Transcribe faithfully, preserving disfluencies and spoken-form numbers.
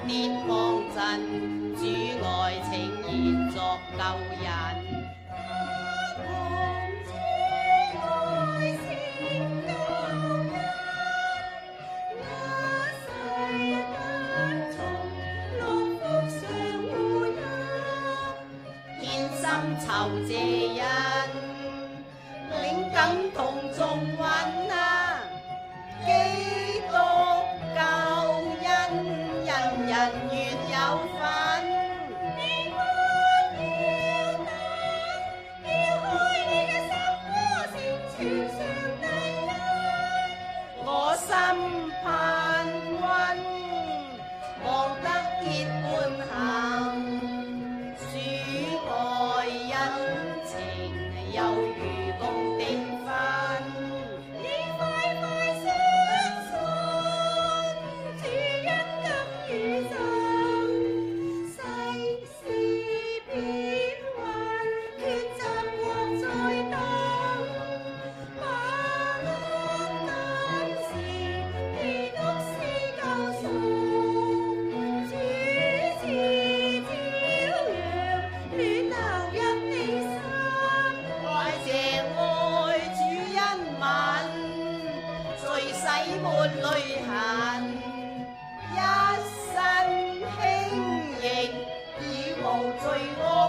跌幫陣，主愛情延作舊人。酬謝人，領感同眾運啊！基督救恩，人人願有份。你不要等，要開你嘅心窩，成全上帝愛。我心盼溫，望得結伴行。又如共定分，你快快相信，主恩甘與贈，世事變幻，抉擇莫再等，把握當時，基督是救贖，主是朝陽，暖流入你心。謝愛主恩吻，遂洗沒淚痕，一身輕盈已無罪惡。